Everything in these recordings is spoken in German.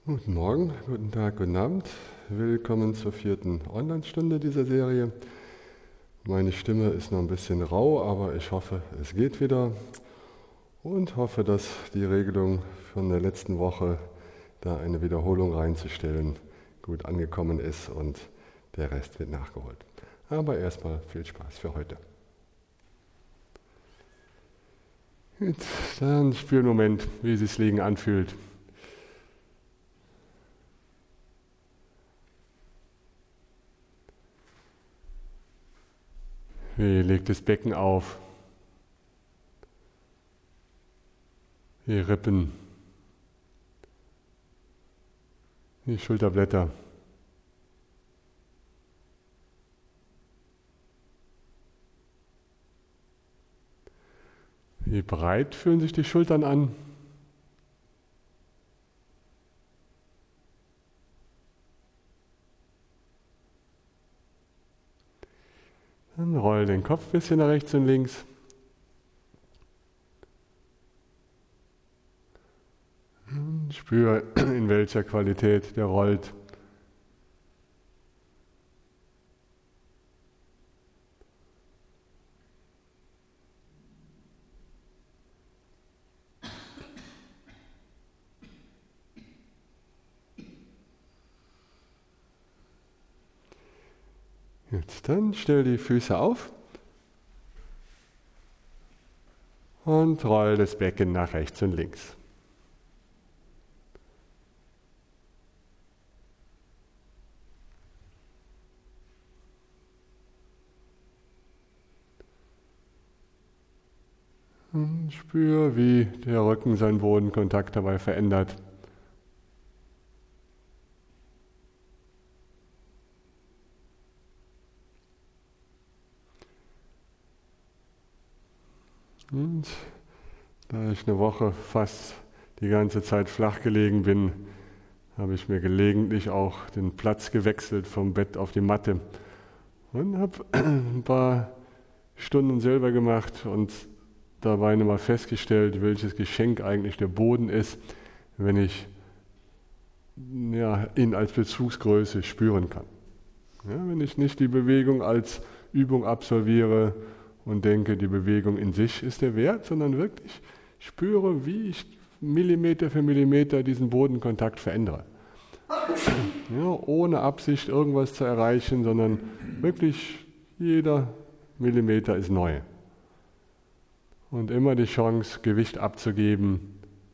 Guten Morgen, guten Tag, guten Abend. Willkommen zur 4. Online-Stunde dieser Serie. Meine Stimme ist noch ein bisschen rau, aber ich hoffe, es geht wieder und hoffe, dass die Regelung von der letzten Woche, da eine Wiederholung reinzustellen, gut angekommen ist und der Rest wird nachgeholt. Aber erstmal viel Spaß für heute. Jetzt dann spüren einen Moment, wie sich das Liegen anfühlt. Wie legt das Becken auf? Die Rippen, die Schulterblätter. Wie breit fühlen sich die Schultern an? Dann roll den Kopf ein bisschen nach rechts und links. Und spür, in welcher Qualität der rollt. Jetzt dann stell die Füße auf und roll das Becken nach rechts und links. Und spür, wie der Rücken seinen Bodenkontakt dabei verändert. Und da ich eine Woche fast die ganze Zeit flach gelegen bin, habe ich mir gelegentlich auch den Platz gewechselt vom Bett auf die Matte und habe ein paar Stunden selber gemacht und dabei nochmal festgestellt, welches Geschenk eigentlich der Boden ist, wenn ich ihn als Bezugsgröße spüren kann. Ja, wenn ich nicht die Bewegung als Übung absolviere und denke, die Bewegung in sich ist der Wert, sondern wirklich spüre, wie ich Millimeter für Millimeter diesen Bodenkontakt verändere. Ja, ohne Absicht irgendwas zu erreichen, sondern wirklich jeder Millimeter ist neu. Und immer die Chance, Gewicht abzugeben.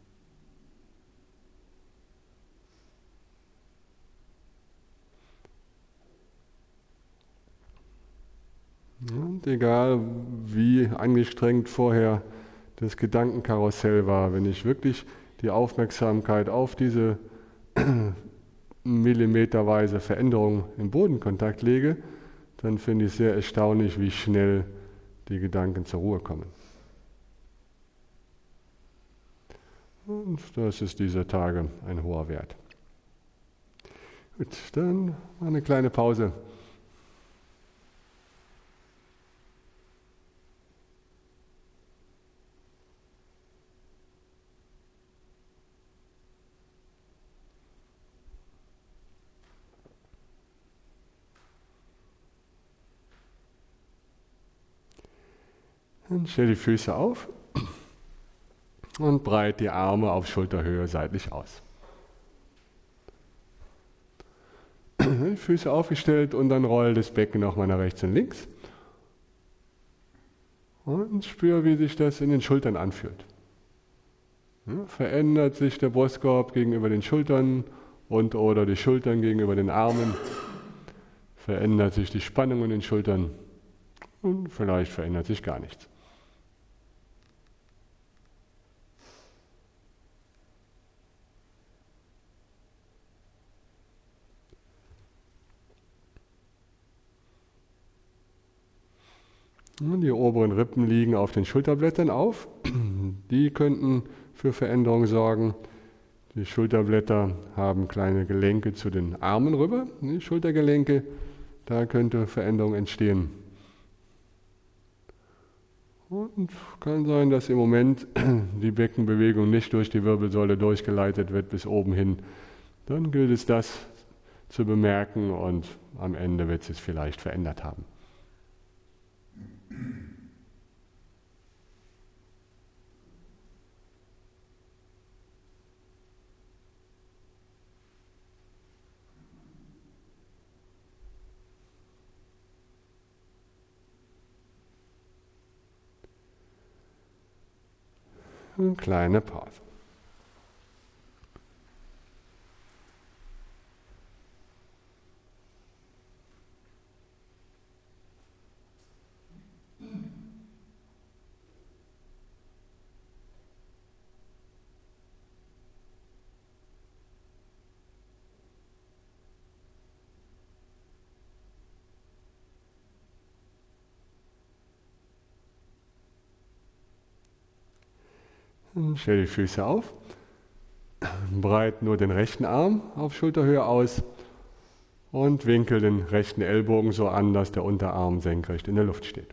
Und egal wie angestrengt vorher das Gedankenkarussell war, wenn ich wirklich die Aufmerksamkeit auf diese millimeterweise Veränderung im Bodenkontakt lege, dann finde ich sehr erstaunlich, wie schnell die Gedanken zur Ruhe kommen. Und das ist dieser Tage ein hoher Wert. Gut, dann mal eine kleine Pause. Dann stell die Füße auf und breit die Arme auf Schulterhöhe seitlich aus. Die Füße aufgestellt und dann roll das Becken nochmal nach rechts und links. Und spür, wie sich das in den Schultern anfühlt. Ja, verändert sich der Brustkorb gegenüber den Schultern und oder die Schultern gegenüber den Armen. Verändert sich die Spannung in den Schultern und vielleicht verändert sich gar nichts. Die oberen Rippen liegen auf den Schulterblättern auf. Die könnten für Veränderungen sorgen. Die Schulterblätter haben kleine Gelenke zu den Armen rüber, die Schultergelenke, da könnte Veränderung entstehen. Und kann sein, dass im Moment die Beckenbewegung nicht durch die Wirbelsäule durchgeleitet wird bis oben hin, Dann gilt es, das zu bemerken und am Ende wird es vielleicht verändert haben. Eine kleine Pause. Dann stell die Füße auf, breit nur den rechten Arm auf Schulterhöhe aus und winkel den rechten Ellbogen so an, dass der Unterarm senkrecht in der Luft steht.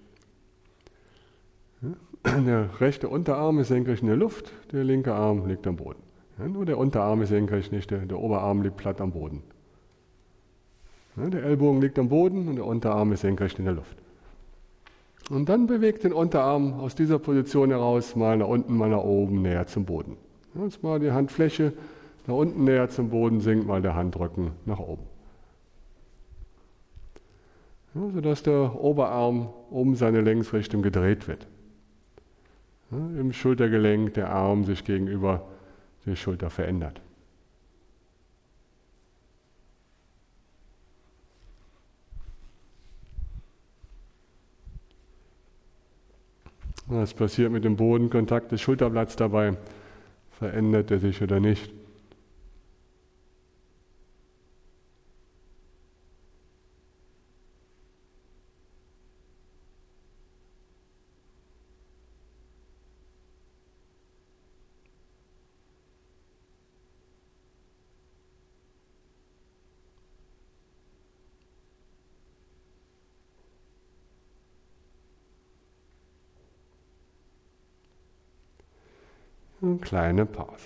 Der rechte Unterarm ist senkrecht in der Luft, der linke Arm liegt am Boden. Nur der Unterarm ist senkrecht, nicht der Oberarm liegt platt am Boden. Der Ellbogen liegt am Boden und der Unterarm ist senkrecht in der Luft. Und dann bewegt den Unterarm aus dieser Position heraus mal nach unten, mal nach oben, näher zum Boden. Jetzt mal die Handfläche nach unten näher zum Boden sinkt, mal der Handrücken nach oben. Sodass der Oberarm um seine Längsrichtung gedreht wird. Im Schultergelenk der Arm sich gegenüber der Schulter verändert. Was passiert mit dem Bodenkontakt des Schulterblatts dabei? Verändert er sich oder nicht? Eine kleine Pause.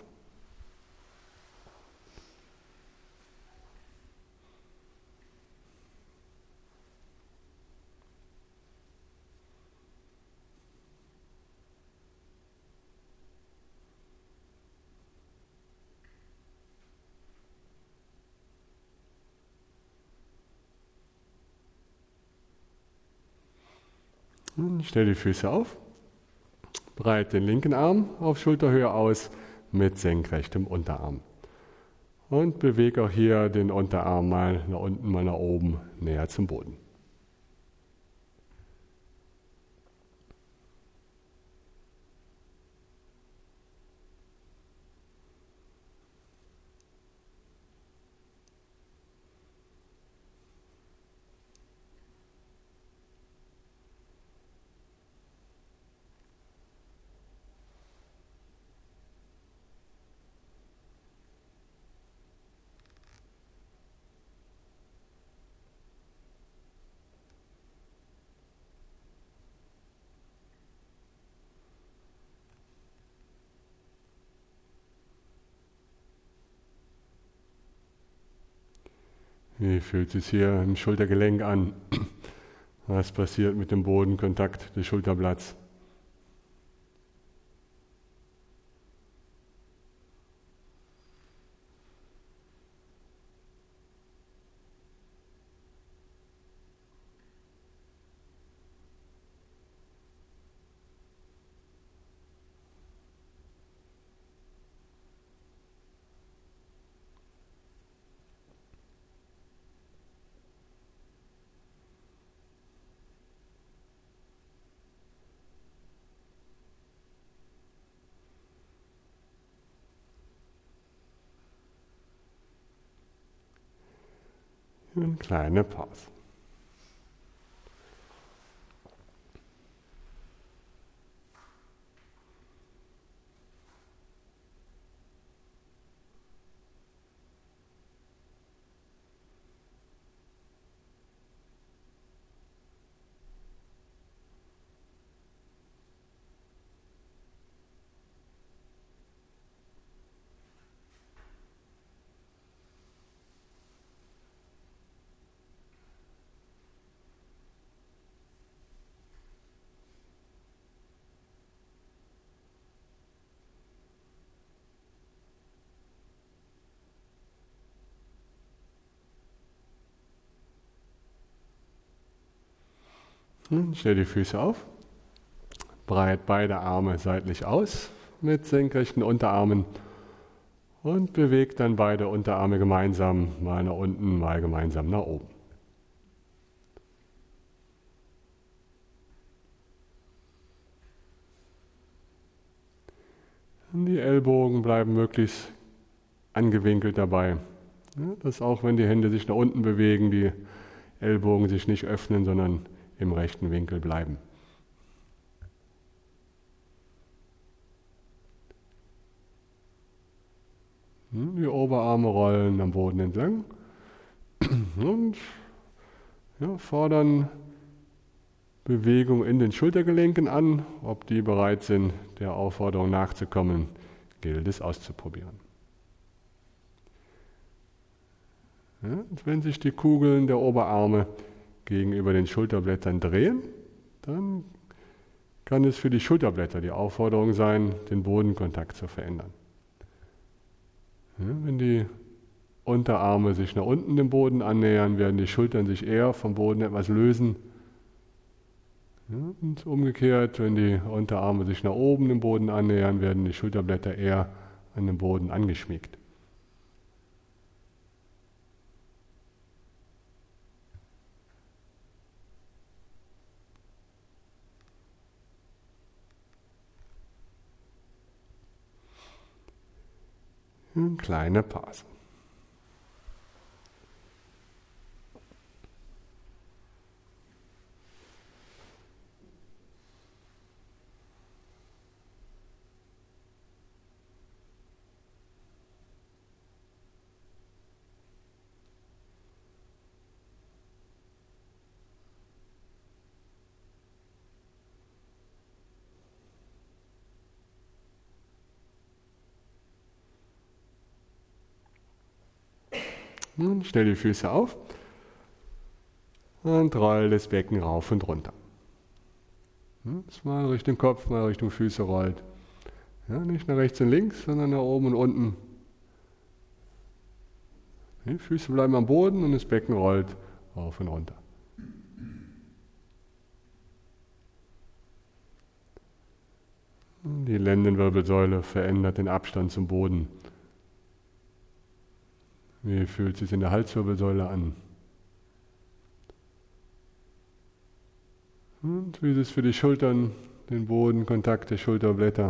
Stell die Füße auf, breite den linken Arm auf Schulterhöhe aus mit senkrechtem Unterarm. Und bewege auch hier den Unterarm mal nach unten, mal nach oben, näher zum Boden. Wie fühlt es sich hier im Schultergelenk an? Was passiert mit dem Bodenkontakt des Schulterblatts? Eine kleine Pause. Stell die Füße auf, breit beide Arme seitlich aus mit senkrechten Unterarmen und bewegt dann beide Unterarme gemeinsam, mal nach unten, mal gemeinsam nach oben. Und die Ellbogen bleiben möglichst angewinkelt dabei, ja, dass auch wenn die Hände sich nach unten bewegen, die Ellbogen sich nicht öffnen, sondern im rechten Winkel bleiben. Die Oberarme rollen am Boden entlang und ja, fordern Bewegung in den Schultergelenken an. Ob die bereit sind, der Aufforderung nachzukommen, gilt es auszuprobieren. Ja, und wenn sich die Kugeln der Oberarme gegenüber den Schulterblättern drehen, dann kann es für die Schulterblätter die Aufforderung sein, den Bodenkontakt zu verändern. Ja, wenn die Unterarme sich nach unten dem Boden annähern, werden die Schultern sich eher vom Boden etwas lösen. Ja, und umgekehrt, wenn die Unterarme sich nach oben dem Boden annähern, werden die Schulterblätter eher an den Boden angeschmiegt. Eine kleine Pause. Und stell die Füße auf und roll das Becken rauf und runter. Das mal Richtung Kopf, mal Richtung Füße rollt. Ja, nicht nach rechts und links, sondern nach oben und unten. Die Füße bleiben am Boden und das Becken rollt rauf und runter. Die Lendenwirbelsäule verändert den Abstand zum Boden. Wie fühlt es sich in der Halswirbelsäule an? Und wie ist es für die Schultern, den Bodenkontakt der Schulterblätter?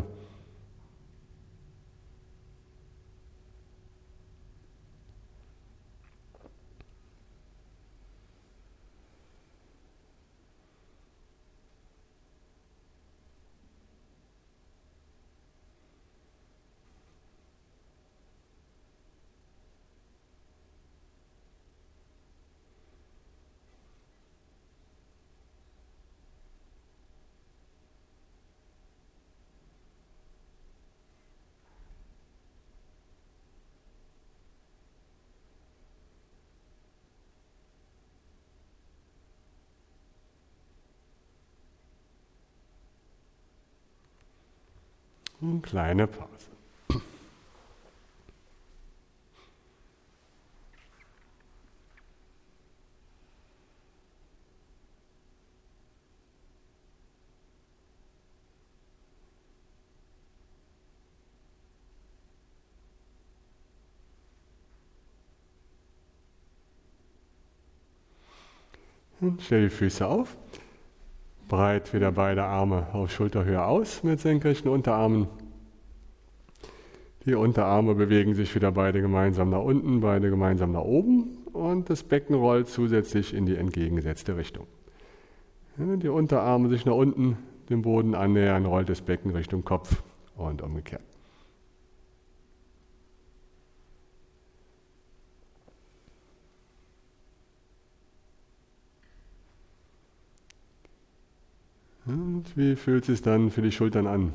Eine kleine Pause. Und stell die Füße auf. Breit wieder beide Arme auf Schulterhöhe aus mit senkrechten Unterarmen. Die Unterarme bewegen sich wieder beide gemeinsam nach unten, beide gemeinsam nach oben und das Becken rollt zusätzlich in die entgegengesetzte Richtung. Wenn die Unterarme sich nach unten dem Boden annähern, rollt das Becken Richtung Kopf und umgekehrt. Und wie fühlt es sich dann für die Schultern an?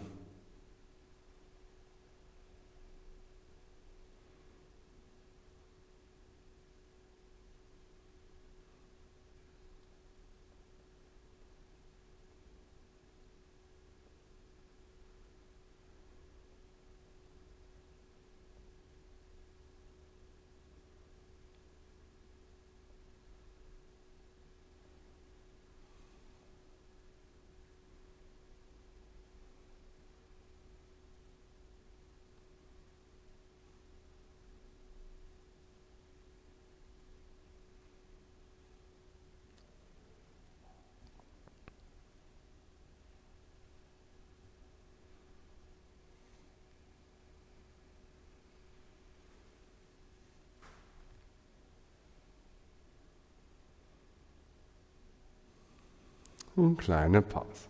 Und kleine Pause.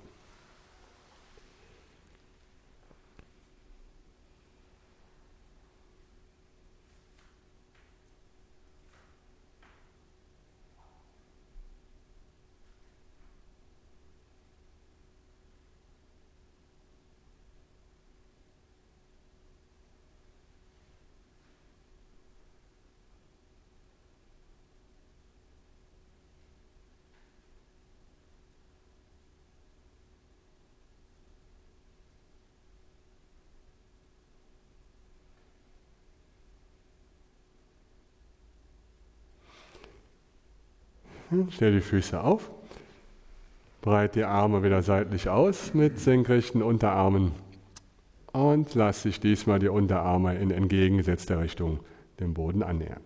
Stell die Füße auf, breite die Arme wieder seitlich aus mit senkrechten Unterarmen und lass dich diesmal die Unterarme in entgegengesetzter Richtung dem Boden annähern.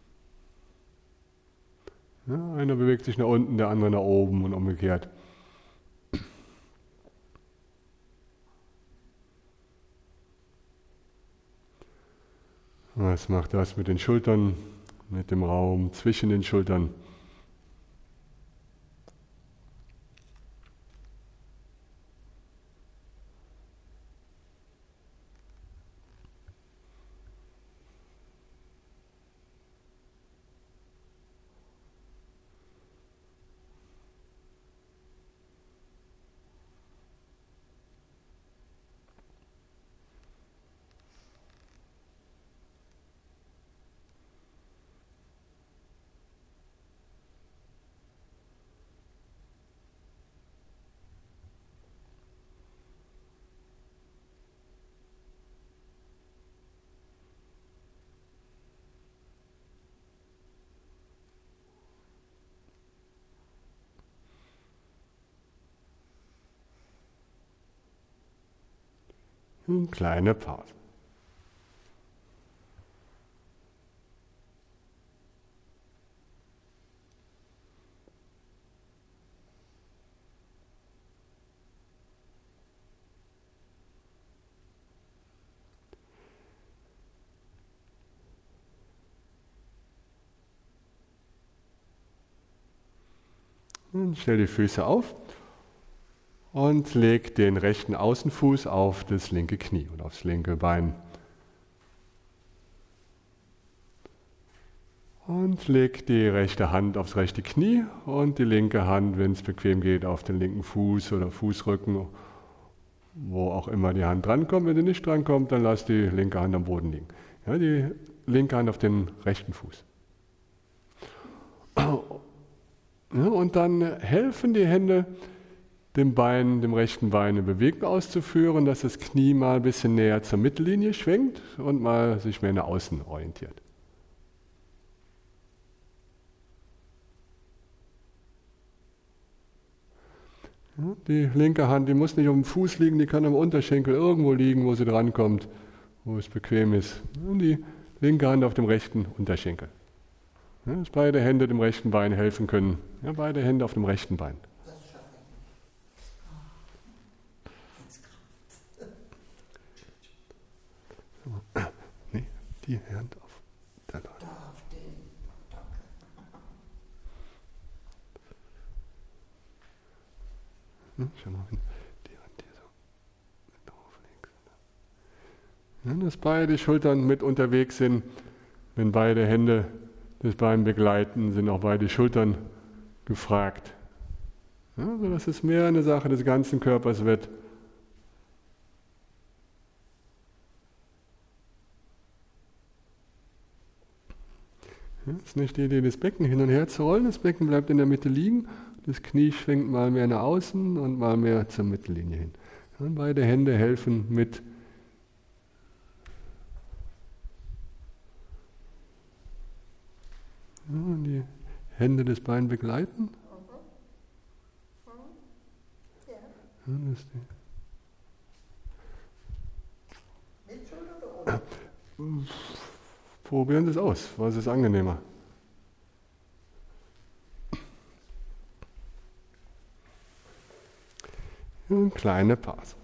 Ja, einer bewegt sich nach unten, der andere nach oben und umgekehrt. Was macht das mit den Schultern, mit dem Raum zwischen den Schultern? Kleine Pause. Und stell die Füße auf und leg den rechten Außenfuß auf das linke Knie und aufs linke Bein. Und leg die rechte Hand aufs rechte Knie und die linke Hand, wenn es bequem geht, auf den linken Fuß oder Fußrücken, wo auch immer die Hand drankommt. Wenn sie nicht drankommt, dann lass die linke Hand am Boden liegen. Ja, die linke Hand auf den rechten Fuß. Ja, und dann helfen die Hände, dem rechten Bein eine Bewegung auszuführen, dass das Knie mal ein bisschen näher zur Mittellinie schwenkt und mal sich mehr nach außen orientiert. Ja, die linke Hand, die muss nicht auf dem Fuß liegen, die kann am Unterschenkel irgendwo liegen, wo sie drankommt, wo es bequem ist. Und die linke Hand auf dem rechten Unterschenkel. Ja, dass beide Hände dem rechten Bein helfen können. Ja, beide Hände auf dem rechten Bein. Nee, die Hand auf der Leute. Schau mal, wenn die Hand hier so drauf legst. Ja, dass beide Schultern mit unterwegs sind. Wenn beide Hände das Bein begleiten, sind auch beide Schultern gefragt. Ja, sodass es mehr eine Sache des ganzen Körpers wird. Ja, ist nicht die Idee, das Becken hin und her zu rollen. Das Becken bleibt in der Mitte liegen. Das Knie schwenkt mal mehr nach außen und mal mehr zur Mittellinie hin. Ja, beide Hände helfen mit. Ja, und die Hände das Bein begleiten. Ja, das ist Mit Schulter oder ohne? Probieren Sie es aus. Was ist angenehmer? Eine kleine Pause.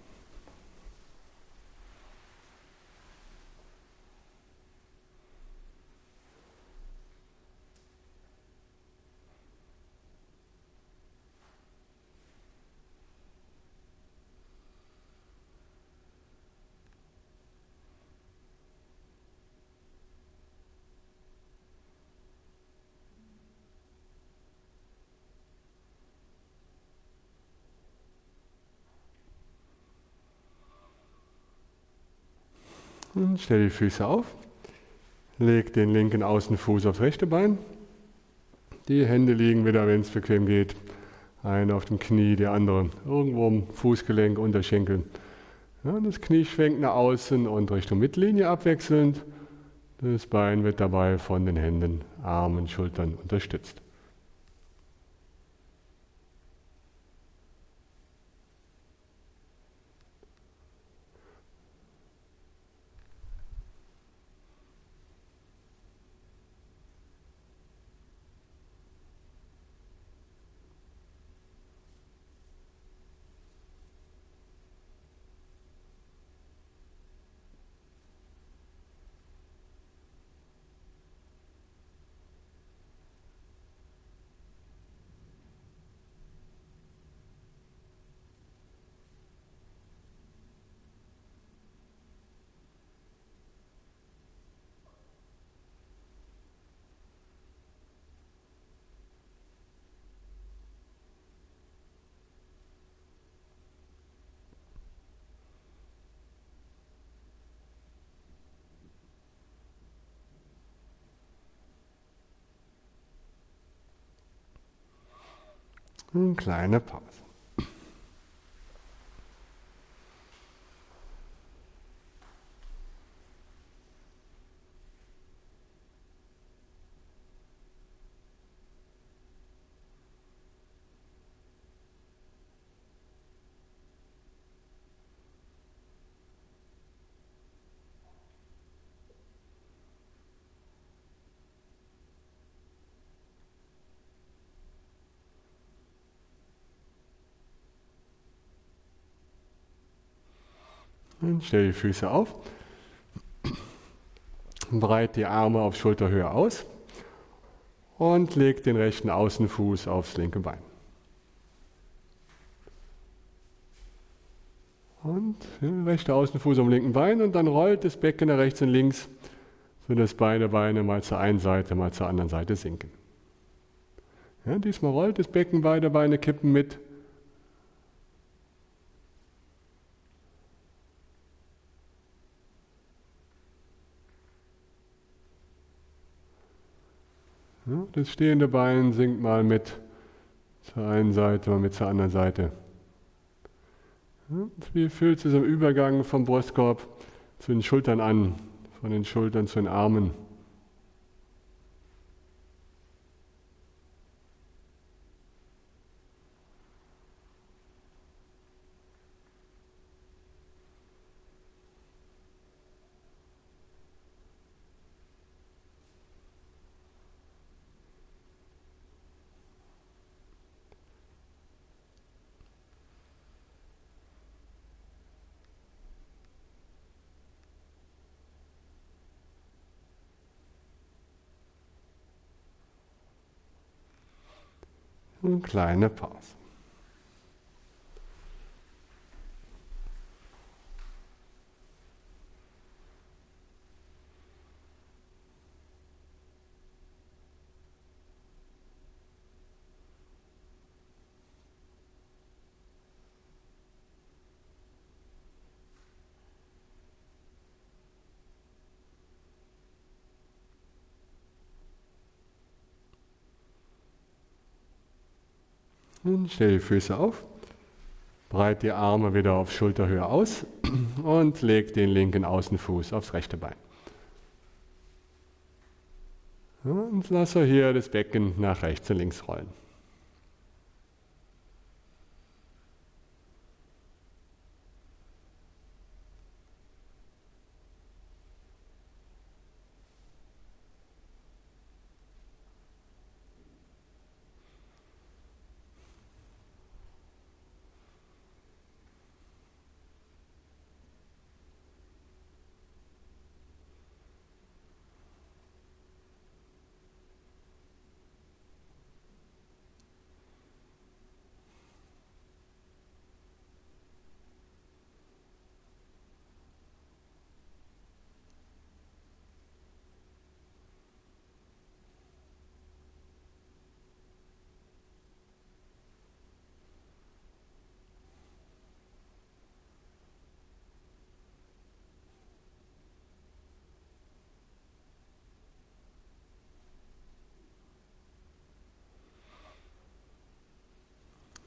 Und stell die Füße auf. Leg den linken Außenfuß aufs rechte Bein. Die Hände liegen wieder, wenn es bequem geht. Einer auf dem Knie, der andere irgendwo am Fußgelenk, Unterschenkel. Ja, das Knie schwenkt nach außen und Richtung Mittellinie abwechselnd. Das Bein wird dabei von den Händen, Armen, Schultern unterstützt. Eine kleine Pause. Und stell die Füße auf. Breit die Arme auf Schulterhöhe aus und leg den rechten Außenfuß aufs linke Bein. Und rechter Außenfuß am linken Bein und dann rollt das Becken nach rechts und links, sodass beide Beine mal zur einen Seite, mal zur anderen Seite sinken. Ja, diesmal rollt das Becken, beide Beine kippen mit. Ja, das stehende Bein sinkt mal mit zur einen Seite, mal mit zur anderen Seite. Ja, wie fühlt es sich im Übergang vom Brustkorb zu den Schultern an, von den Schultern zu den Armen? Eine kleine Pause. Und stell die Füße auf, breit die Arme wieder auf Schulterhöhe aus und leg den linken Außenfuß aufs rechte Bein. Und lasse hier das Becken nach rechts und links rollen.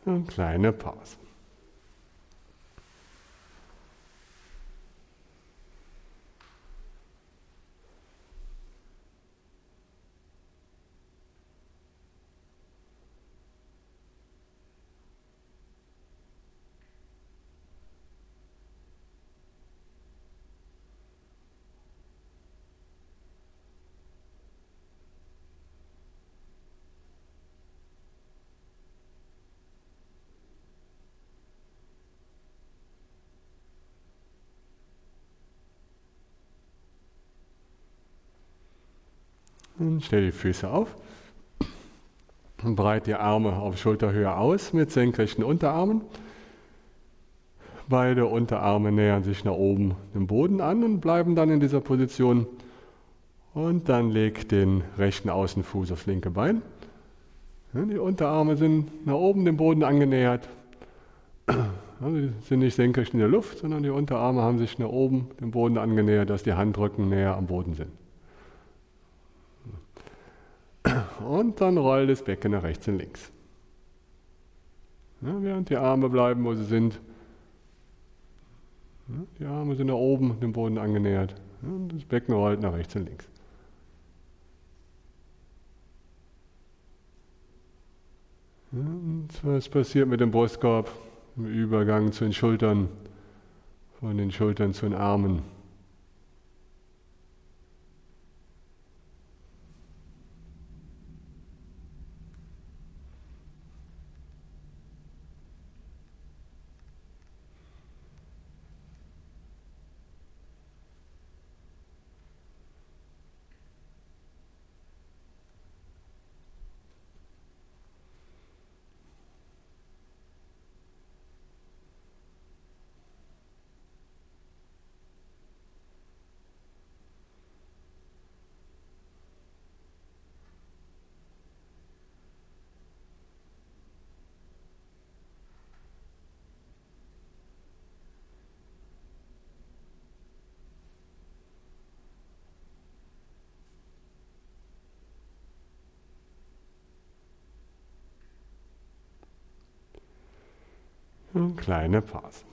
Eine kleine Pause. Und stell die Füße auf und breite die Arme auf Schulterhöhe aus mit senkrechten Unterarmen. Beide Unterarme nähern sich nach oben dem Boden an und bleiben dann in dieser Position. Und dann leg den rechten Außenfuß aufs linke Bein. Die Unterarme sind nach oben dem Boden angenähert. Also die sind nicht senkrecht in der Luft, sondern die Unterarme haben sich nach oben dem Boden angenähert, dass die Handrücken näher am Boden sind. Und dann roll das Becken nach rechts und links. Ja, während die Arme bleiben, wo sie sind. Ja, die Arme sind nach oben dem Boden angenähert. Ja, und das Becken rollt nach rechts und links. Ja, und was passiert mit dem Brustkorb im Übergang zu den Schultern, von den Schultern zu den Armen? Eine kleine Pause.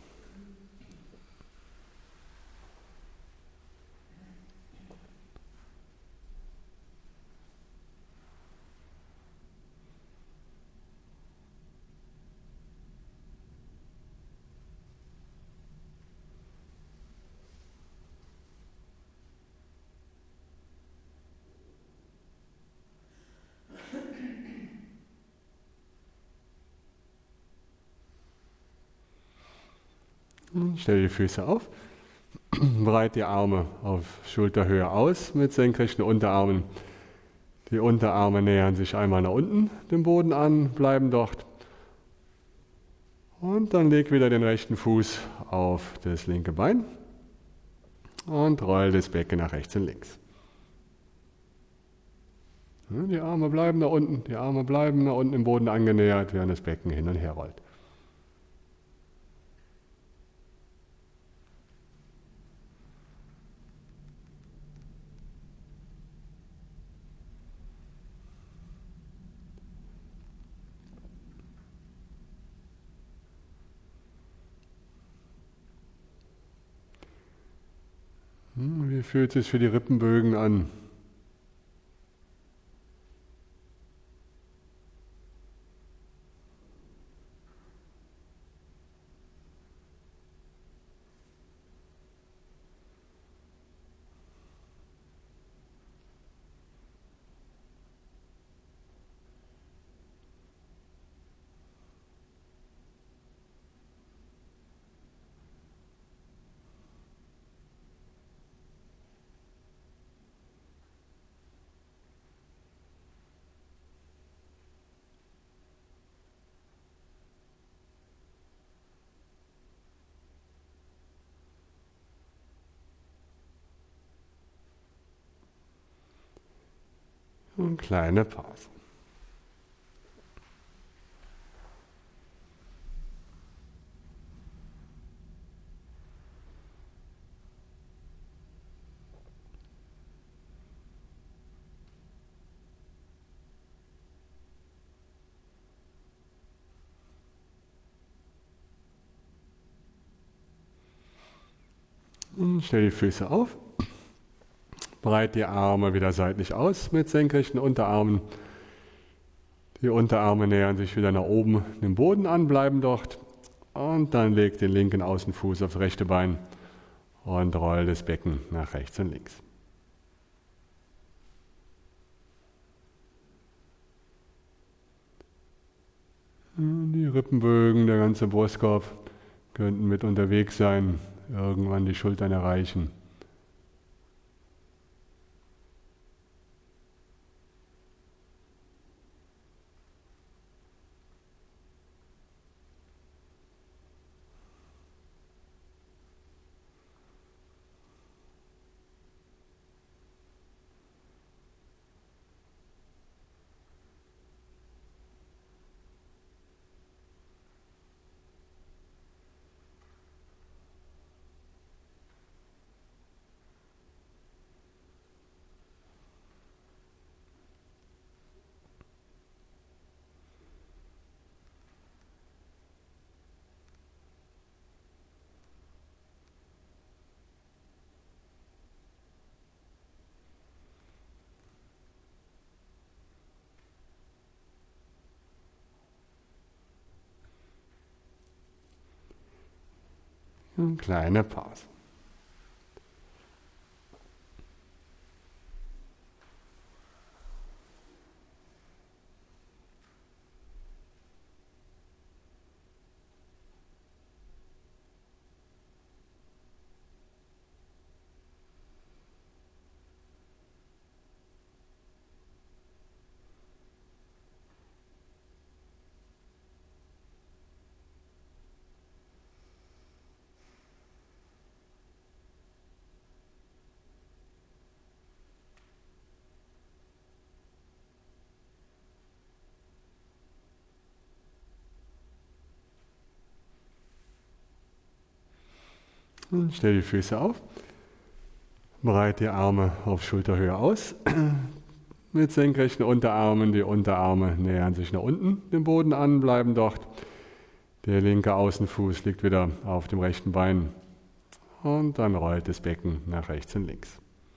Stell die Füße auf, breite die Arme auf Schulterhöhe aus mit senkrechten Unterarmen. Die Unterarme nähern sich einmal nach unten dem Boden an, bleiben dort. Und dann leg wieder den rechten Fuß auf das linke Bein und roll das Becken nach rechts und links. Die Arme bleiben nach unten, die Arme bleiben nach unten im Boden angenähert, während das Becken hin und her rollt. Wie fühlt es sich für die Rippenbögen an? Eine kleine Pause. Und stell die Füße auf. Breit die Arme wieder seitlich aus mit senkrechten Unterarmen. Die Unterarme nähern sich wieder nach oben dem Boden an, bleiben dort. Und dann leg den linken Außenfuß aufs rechte Bein und roll das Becken nach rechts und links. Die Rippenbögen, der ganze Brustkorb könnten mit unterwegs sein, irgendwann die Schultern erreichen. Eine kleine Pause. Und stell die Füße auf. Breit die Arme auf Schulterhöhe aus. Mit senkrechten Unterarmen, die Unterarme nähern sich nach unten den Boden an, bleiben dort. Der linke Außenfuß liegt wieder auf dem rechten Bein. Und dann rollt das Becken nach rechts und links.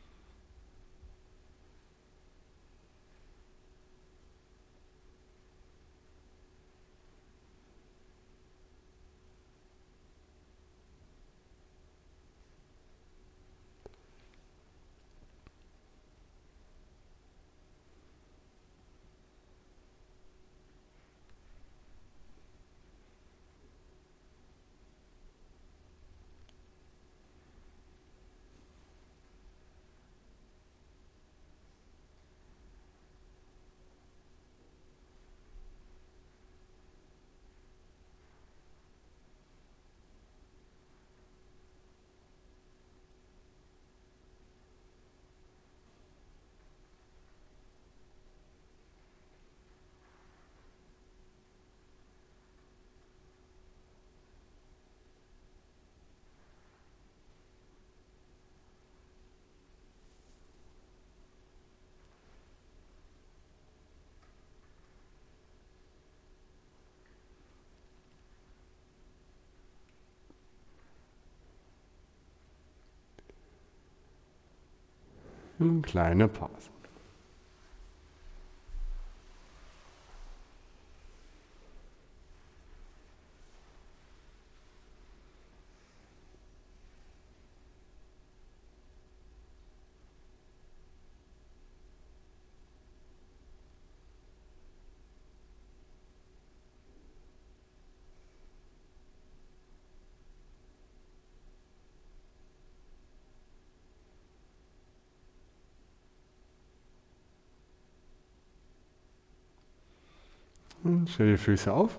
Eine kleine Pause. Und stell die Füße auf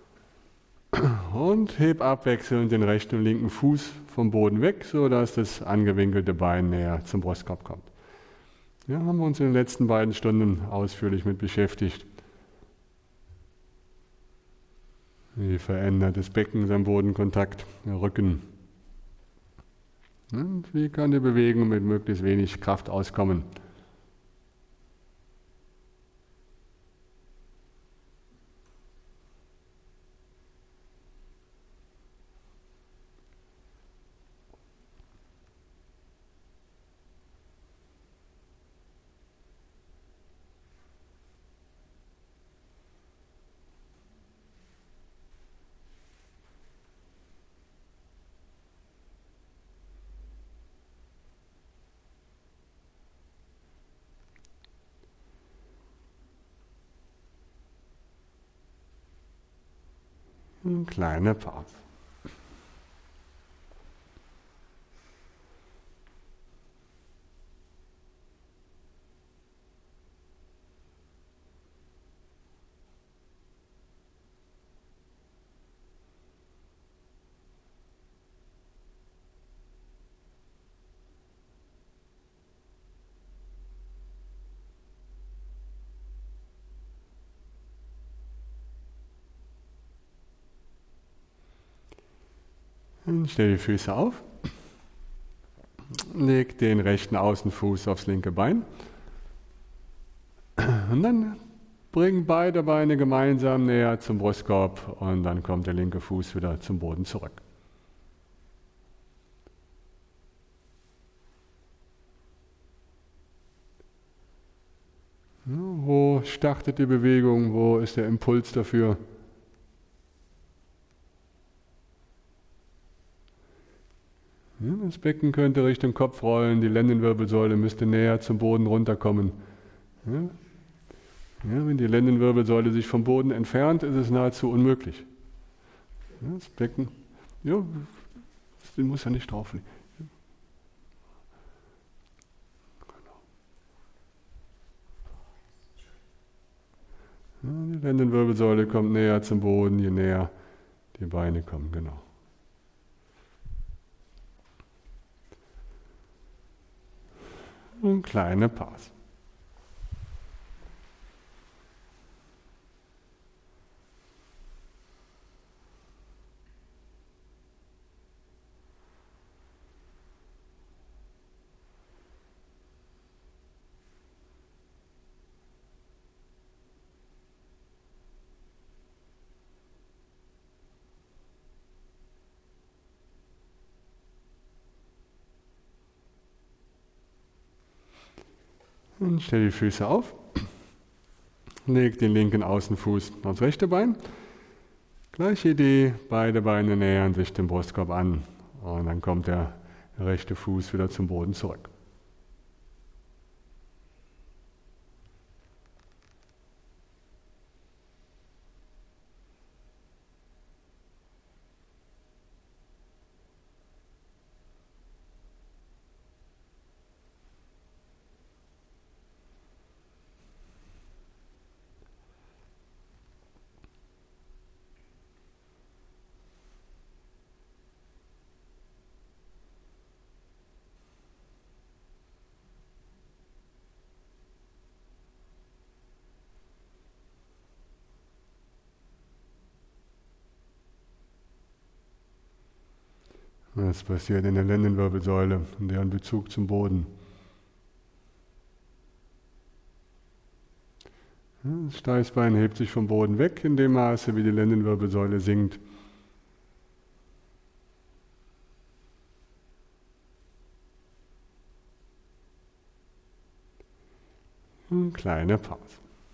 und heb abwechselnd den rechten und linken Fuß vom Boden weg, sodass das angewinkelte Bein näher zum Brustkorb kommt. Ja, haben wir uns in den letzten beiden Stunden ausführlich mit beschäftigt. Wie verändert das Becken seinen Bodenkontakt, der Rücken? Und wie kann die Bewegung mit möglichst wenig Kraft auskommen? Eine kleine Pause. Und stell die Füße auf. Leg den rechten Außenfuß aufs linke Bein. Und dann bring beide Beine gemeinsam näher zum Brustkorb und dann kommt der linke Fuß wieder zum Boden zurück. Wo startet die Bewegung? Wo ist der Impuls dafür? Das Becken könnte Richtung Kopf rollen, die Lendenwirbelsäule müsste näher zum Boden runterkommen. Wenn die Lendenwirbelsäule sich vom Boden entfernt, ist es nahezu unmöglich. Das Becken, das muss ja nicht drauf liegen. Die Lendenwirbelsäule kommt näher zum Boden, je näher die Beine kommen, genau. Eine kleine Pause. Und stell die Füße auf. Leg den linken Außenfuß aufs rechte Bein. Gleiche Idee, beide Beine nähern sich dem Brustkorb an. Und dann kommt der rechte Fuß wieder zum Boden zurück. Was passiert in der Lendenwirbelsäule und deren Bezug zum Boden? Das Steißbein hebt sich vom Boden weg in dem Maße, wie die Lendenwirbelsäule sinkt. Eine kleine Pause.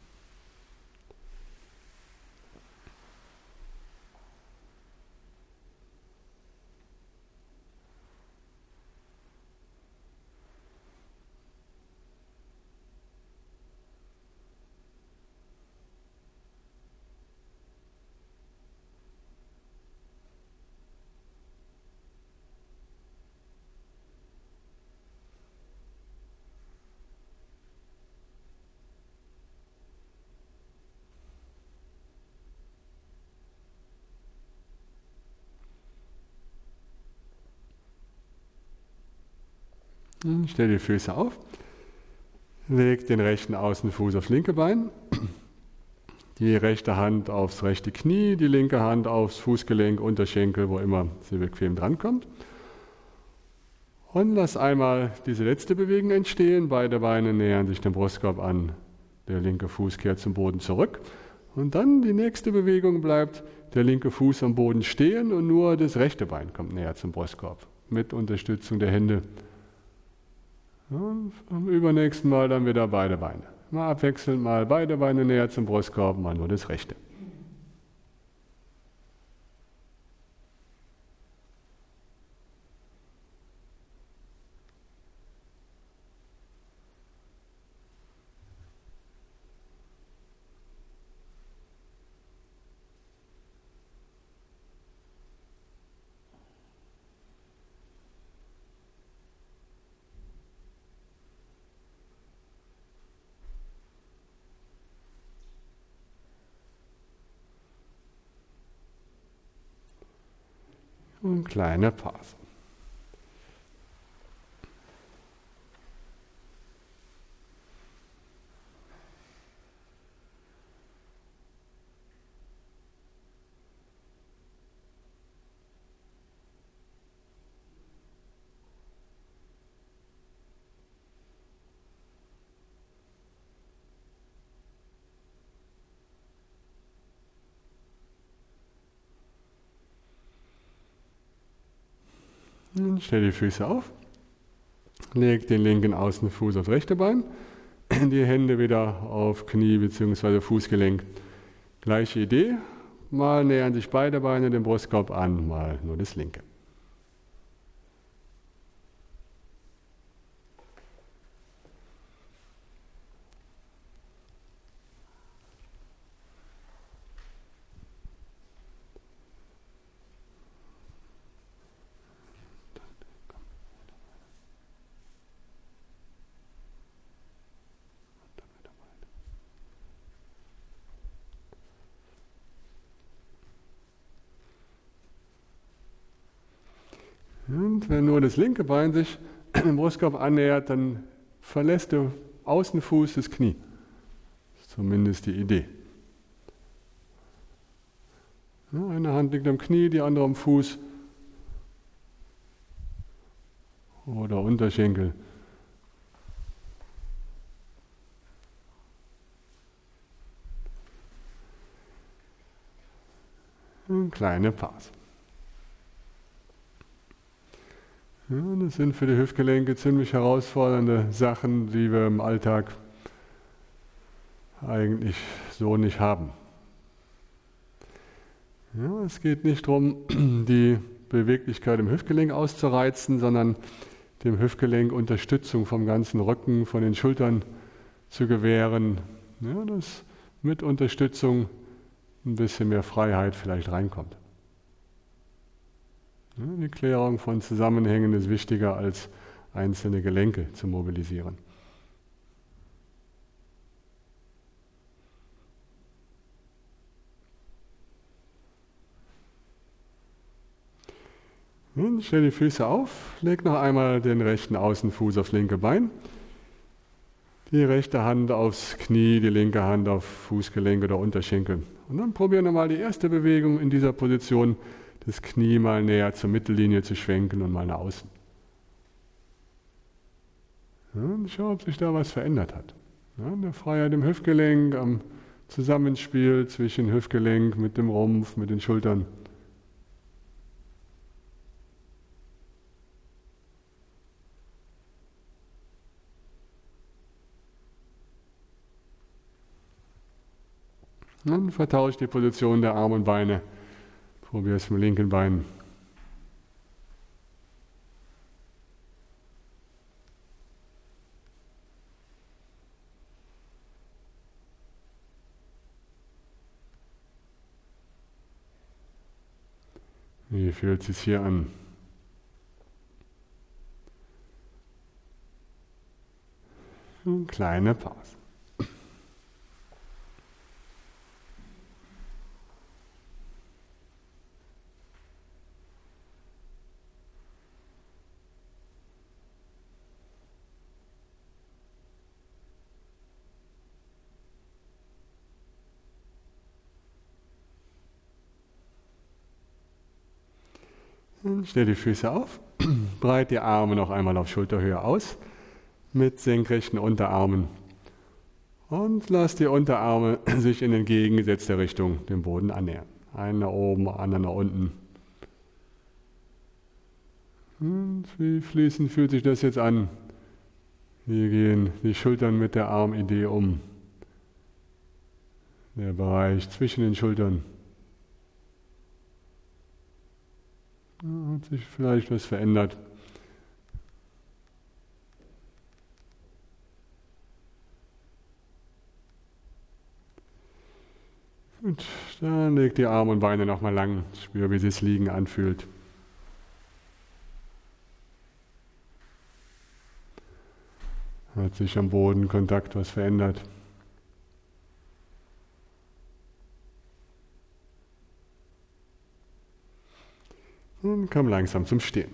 Stell die Füße auf, leg den rechten Außenfuß aufs linke Bein, die rechte Hand aufs rechte Knie, die linke Hand aufs Fußgelenk, Unterschenkel, wo immer sie bequem drankommt. Und lass einmal diese letzte Bewegung entstehen, beide Beine nähern sich dem Brustkorb an, der linke Fuß kehrt zum Boden zurück. Und dann die nächste Bewegung bleibt der linke Fuß am Boden stehen und nur das rechte Bein kommt näher zum Brustkorb, mit Unterstützung der Hände. Und am übernächsten Mal dann wieder beide Beine. Mal abwechselnd, mal beide Beine näher zum Brustkorb, mal nur das rechte. Eine kleine Pause. Stell die Füße auf, leg den linken Außenfuß aufs rechte Bein, die Hände wieder auf Knie bzw. Fußgelenk. Gleiche Idee, mal nähern sich beide Beine dem Brustkorb an, mal nur das linke. Und wenn nur das linke Bein sich dem Brustkorb annähert, dann verlässt der Außenfuß das Knie. Das ist zumindest die Idee. Ja, eine Hand liegt am Knie, die andere am Fuß oder Unterschenkel. Eine kleine Pause. Ja, das sind für die Hüftgelenke ziemlich herausfordernde Sachen, die wir im Alltag eigentlich so nicht haben. Ja, es geht nicht darum, die Beweglichkeit im Hüftgelenk auszureizen, sondern dem Hüftgelenk Unterstützung vom ganzen Rücken, von den Schultern zu gewähren, ja, dass mit Unterstützung ein bisschen mehr Freiheit vielleicht reinkommt. Die Klärung von Zusammenhängen ist wichtiger als einzelne Gelenke zu mobilisieren. Nun stell die Füße auf, leg noch einmal den rechten Außenfuß aufs linke Bein, die rechte Hand aufs Knie, die linke Hand auf Fußgelenk oder Unterschenkel. Und dann probieren wir mal die erste Bewegung in dieser Position, das Knie mal näher zur Mittellinie zu schwenken und mal nach außen. Ja, und schau, ob sich da was verändert hat. Ja, eine Freiheit im Hüftgelenk, am Zusammenspiel zwischen Hüftgelenk mit dem Rumpf, mit den Schultern. Dann vertauscht die Position der Arme und Beine. Probier es mit dem linken Bein. Wie fühlt es sich hier an? Eine kleine Pause. Stell die Füße auf, breit die Arme noch einmal auf Schulterhöhe aus, mit senkrechten Unterarmen. Und lass die Unterarme sich in entgegengesetzter Richtung dem Boden annähern. Einen nach oben, anderen nach unten. Und wie fließend fühlt sich das jetzt an? Wie gehen die Schultern mit der Armidee um? Der Bereich zwischen den Schultern. Hat sich vielleicht was verändert? Und dann leg die Arme und Beine nochmal lang. Spür, wie sich das Liegen anfühlt. Hat sich am Bodenkontakt was verändert? Und komm langsam zum Stehen.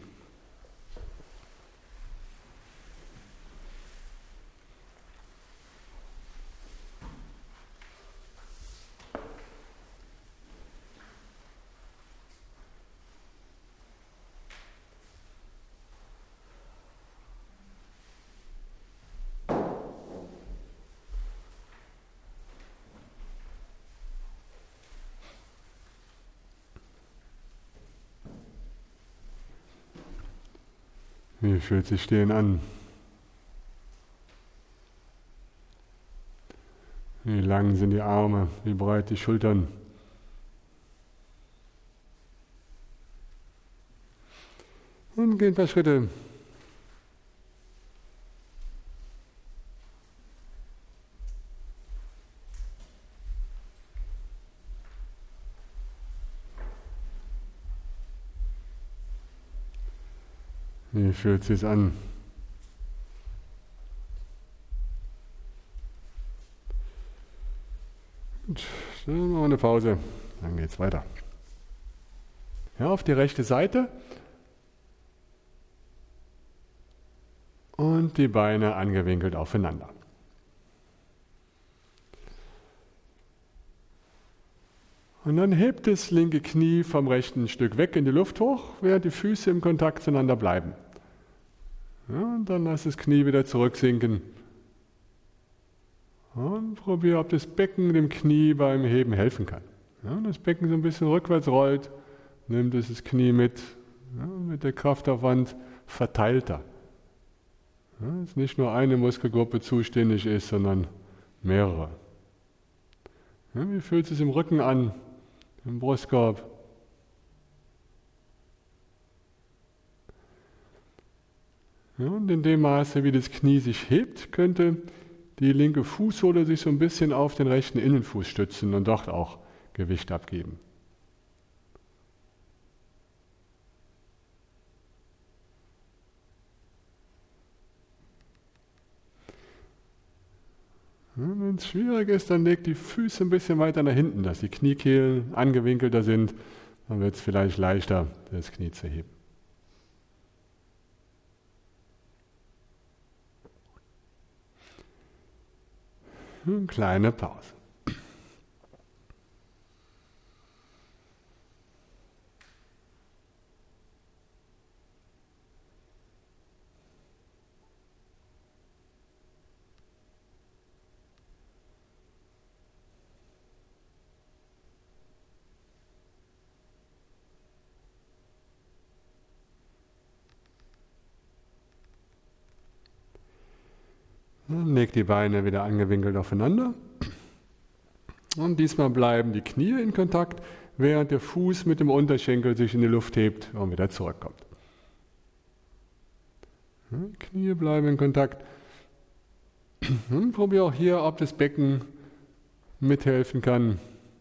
Wie fühlt sich Stehen an? Wie lang sind die Arme? Wie breit die Schultern? Und gehen ein paar Schritte. Wie fühlt es sich an? Gut, dann machen wir eine Pause, dann geht's weiter. Ja, auf die rechte Seite und die Beine angewinkelt aufeinander. Und dann hebt das linke Knie vom rechten Stück weg in die Luft hoch, während die Füße im Kontakt zueinander bleiben. Ja, und dann lass das Knie wieder zurücksinken. Und probiere, ob das Becken dem Knie beim Heben helfen kann. Ja, das Becken so ein bisschen rückwärts rollt, nimmt das Knie mit. Ja, mit der Kraftaufwand verteilter. Ja, dass nicht nur eine Muskelgruppe zuständig ist, sondern mehrere. Ja, wie fühlt es sich im Rücken an, im Brustkorb? Ja, und in dem Maße, wie das Knie sich hebt, könnte die linke Fußsohle sich so ein bisschen auf den rechten Innenfuß stützen und dort auch Gewicht abgeben. Ja, wenn es schwierig ist, dann legt die Füße ein bisschen weiter nach hinten, dass die Kniekehlen angewinkelter sind. Dann wird es vielleicht leichter, das Knie zu heben. Eine kleine Pause. Dann leg die Beine wieder angewinkelt aufeinander. Und diesmal bleiben die Knie in Kontakt, während der Fuß mit dem Unterschenkel sich in die Luft hebt und wieder zurückkommt. Die Knie bleiben in Kontakt. Und probiere auch hier, ob das Becken mithelfen kann.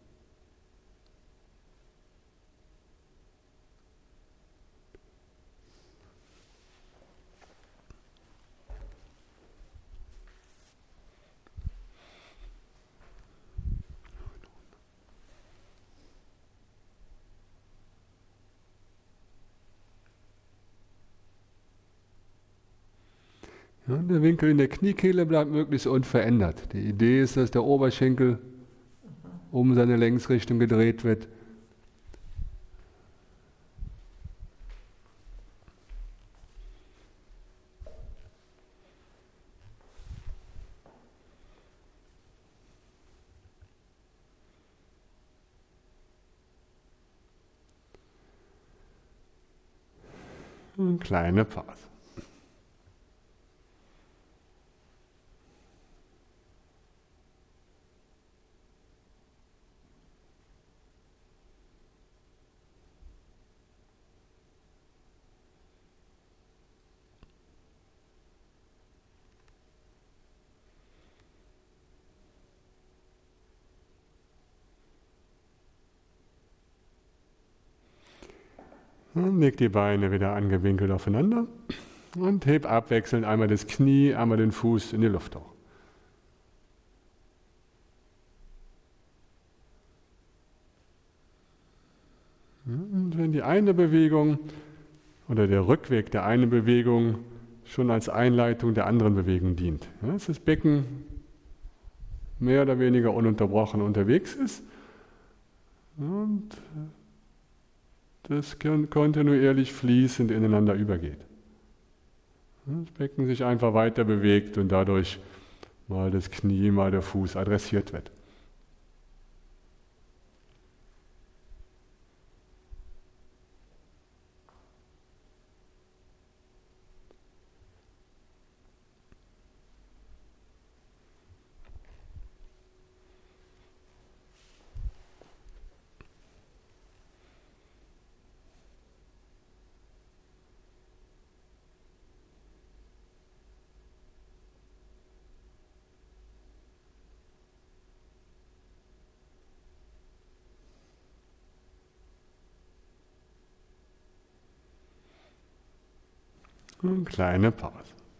Ja, der Winkel in der Kniekehle bleibt möglichst unverändert. Die Idee ist, dass der Oberschenkel um seine Längsrichtung gedreht wird. Eine kleine Pause. Und leg die Beine wieder angewinkelt aufeinander und heb abwechselnd einmal das Knie, einmal den Fuß in die Luft hoch. Und wenn die eine Bewegung oder der Rückweg der einen Bewegung schon als Einleitung der anderen Bewegung dient. Ja, dass das Becken mehr oder weniger ununterbrochen unterwegs ist und das kontinuierlich fließend ineinander übergeht. Das Becken sich einfach weiter bewegt und dadurch mal das Knie, mal der Fuß adressiert wird. Eine kleine Pause.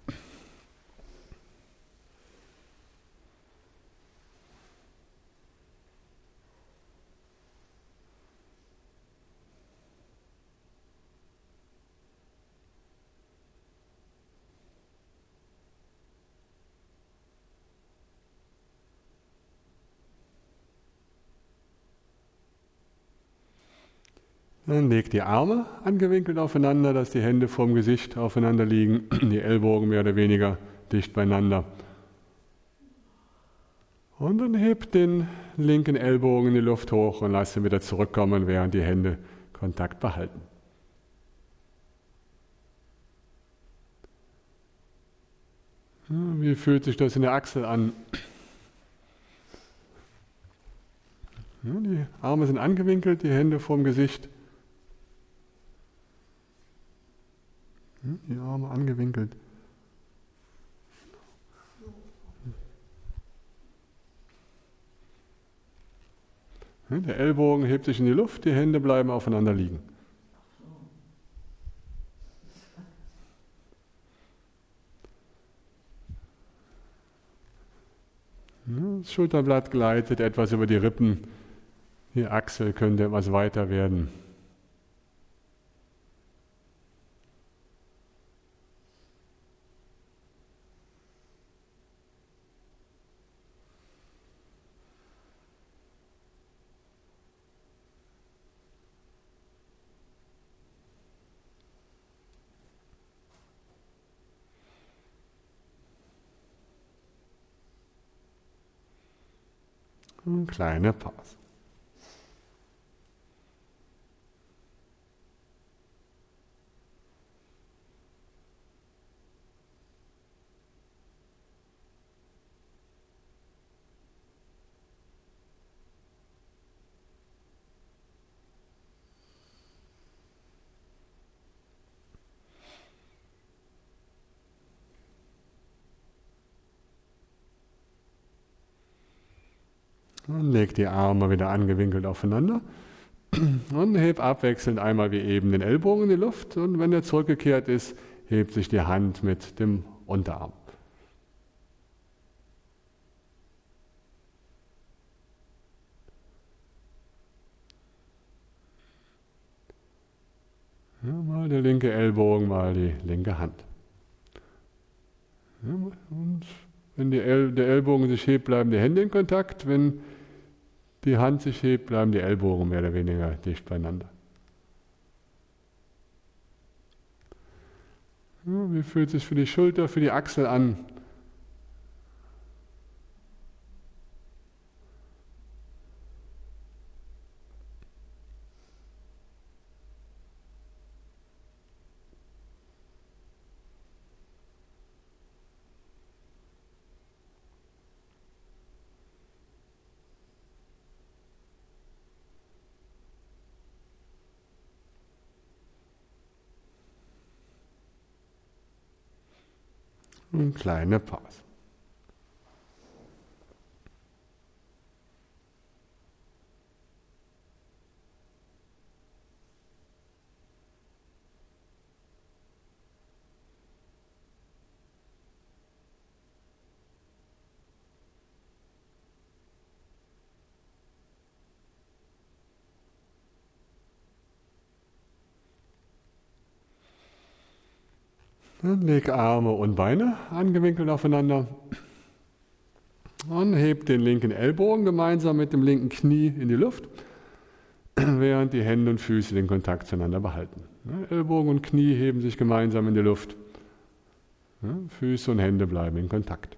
Dann legt die Arme angewinkelt aufeinander, dass die Hände vorm Gesicht aufeinander liegen, die Ellbogen mehr oder weniger dicht beieinander. Und dann hebt den linken Ellbogen in die Luft hoch und lasst ihn wieder zurückkommen, während die Hände Kontakt behalten. Wie fühlt sich das in der Achsel an? Die Arme sind angewinkelt, die Hände vorm Gesicht. Die Arme angewinkelt. Der Ellbogen hebt sich in die Luft, die Hände bleiben aufeinander liegen. Das Schulterblatt gleitet etwas über die Rippen. Die Achsel könnte etwas weiter werden. Eine kleine Pause. Und leg die Arme wieder angewinkelt aufeinander und heb abwechselnd einmal wie eben den Ellbogen in die Luft und wenn er zurückgekehrt ist, hebt sich die Hand mit dem Unterarm. Ja, mal der linke Ellbogen, mal die linke Hand. Ja, und wenn der Ellbogen sich hebt, bleiben die Hände in Kontakt. Wenn die Hand sich hebt, bleiben die Ellbogen mehr oder weniger dicht beieinander. Ja, wie fühlt es sich für die Schulter, für die Achsel an? Eine kleine Pause. Dann leg Arme und Beine angewinkelt aufeinander und heb den linken Ellbogen gemeinsam mit dem linken Knie in die Luft, während die Hände und Füße den Kontakt zueinander behalten. Ellbogen und Knie heben sich gemeinsam in die Luft. Füße und Hände bleiben in Kontakt.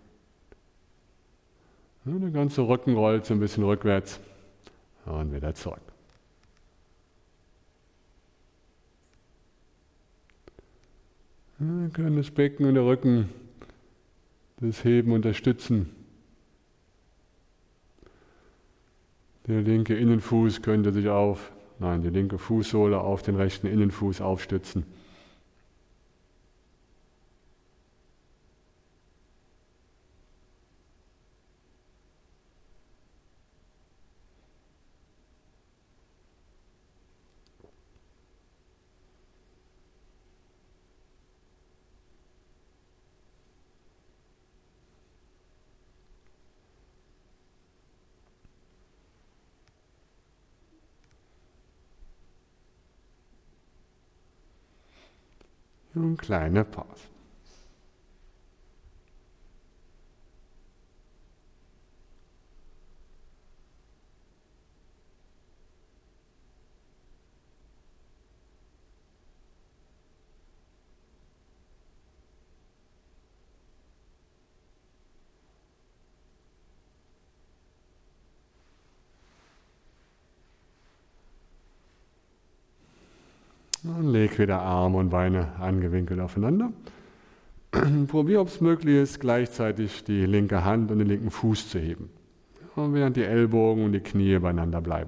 Der ganze Rücken rollt so ein bisschen rückwärts und wieder zurück. Wir können das Becken und der Rücken, das Heben unterstützen. Der linke Innenfuß könnte sich die linke Fußsohle auf den rechten Innenfuß aufstützen. Und kleine Pause. Und leg wieder Arme und Beine angewinkelt aufeinander. Probier, ob es möglich ist, gleichzeitig die linke Hand und den linken Fuß zu heben, während die Ellbogen und die Knie beieinander bleiben.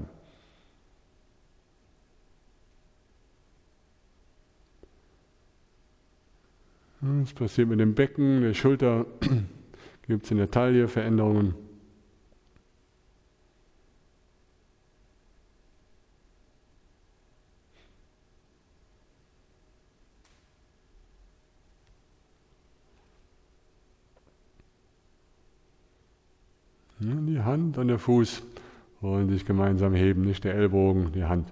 Was passiert mit dem Becken, der Schulter? Gibt es in der Taille Veränderungen? Die Hand und der Fuß wollen sich gemeinsam heben, nicht der Ellbogen, die Hand.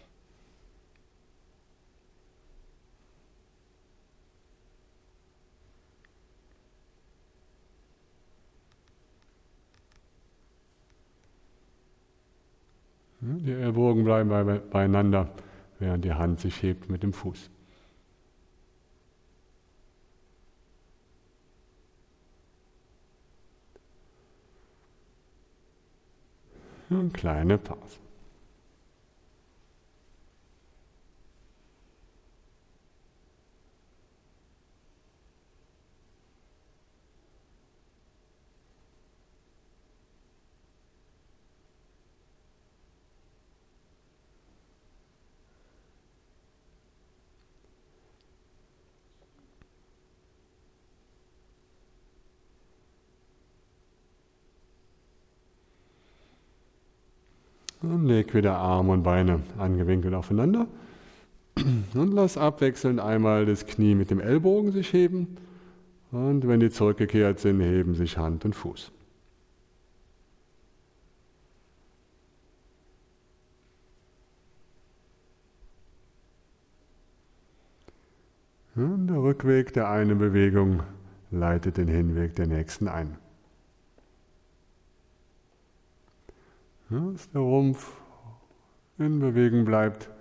Die Ellbogen bleiben beieinander, während die Hand sich hebt mit dem Fuß. Eine kleine Pause. Und leg wieder Arme und Beine angewinkelt aufeinander und lass abwechselnd einmal das Knie mit dem Ellbogen sich heben und wenn die zurückgekehrt sind, heben sich Hand und Fuß. Und der Rückweg der einen Bewegung leitet den Hinweg der nächsten ein. Dass der Rumpf in Bewegung bleibt.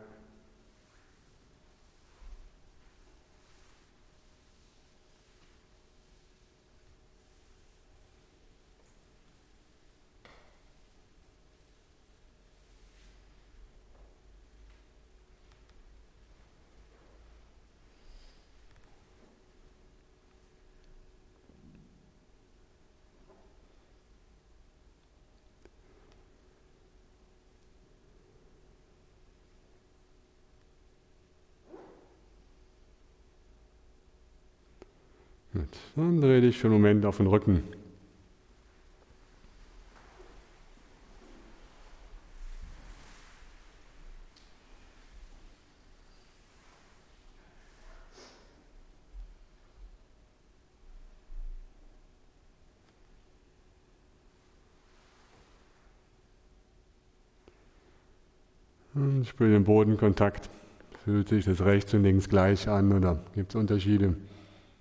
Gut. Dann dreh dich für einen Moment auf den Rücken. Und spür den Bodenkontakt. Fühlt sich das rechts und links gleich an oder gibt es Unterschiede?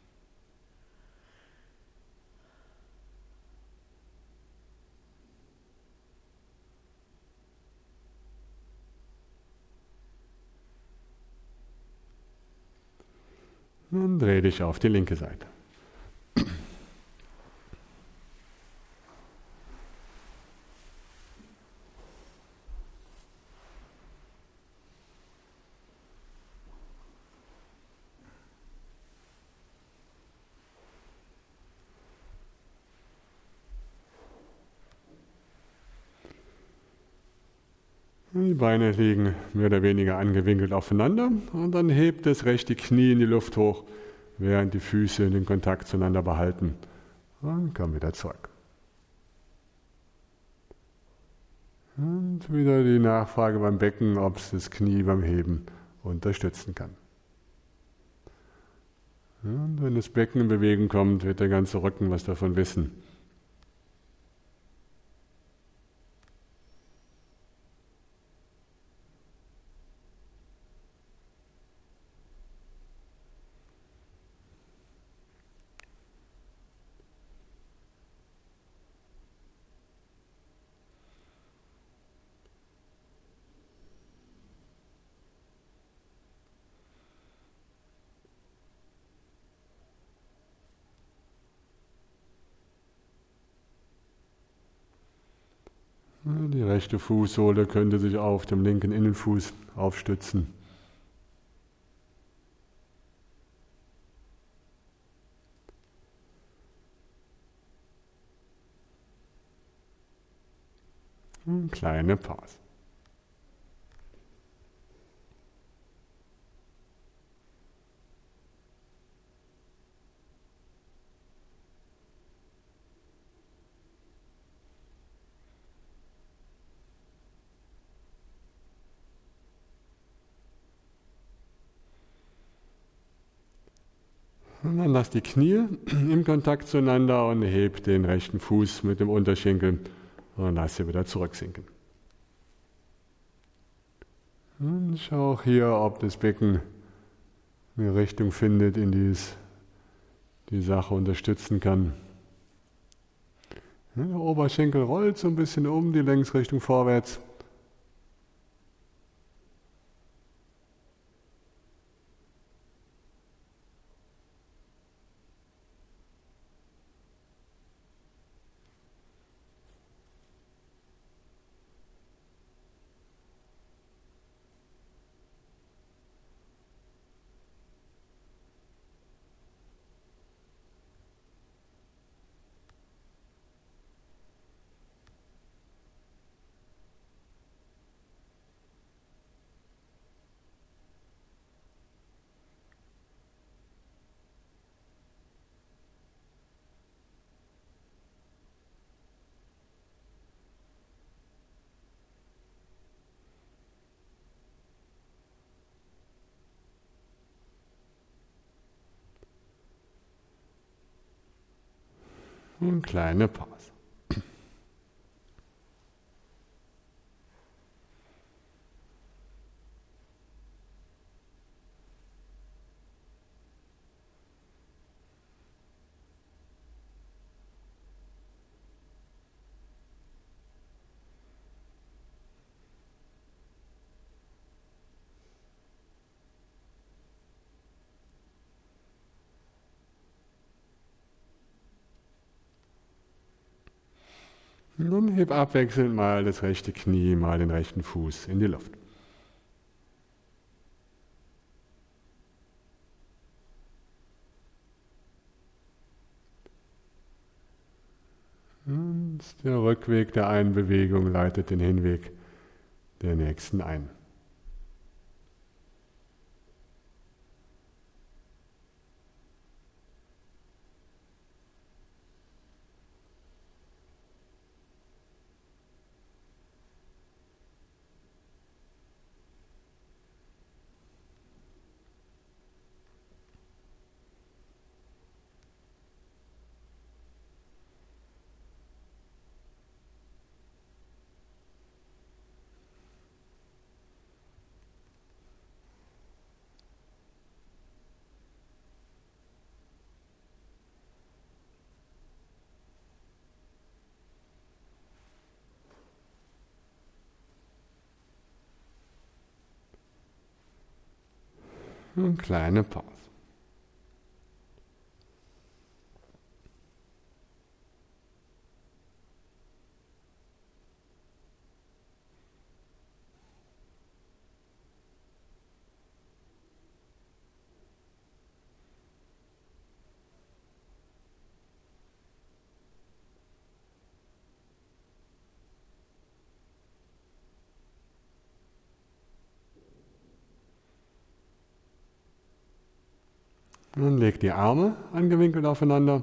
Nun dreh dich auf die linke Seite. Die Beine liegen mehr oder weniger angewinkelt aufeinander und dann hebt das rechte Knie in die Luft hoch, während die Füße den Kontakt zueinander behalten. Und komm wieder zurück. Und wieder die Nachfrage beim Becken, ob es das Knie beim Heben unterstützen kann. Und wenn das Becken in Bewegung kommt, wird der ganze Rücken was davon wissen. Die rechte Fußsohle könnte sich auf dem linken Innenfuß aufstützen. Kleine Pause. Und dann lass die Knie im Kontakt zueinander und heb den rechten Fuß mit dem Unterschenkel und lass sie wieder zurücksinken. Und schau auch hier, ob das Becken eine Richtung findet, in die es die Sache unterstützen kann. Der Oberschenkel rollt so ein bisschen um, die Längsrichtung vorwärts. Und kleine Pause. Nun heb abwechselnd mal das rechte Knie, mal den rechten Fuß in die Luft. Und der Rückweg der einen Bewegung leitet den Hinweg der nächsten ein. Und kleine Pause. Und leg die Arme angewinkelt aufeinander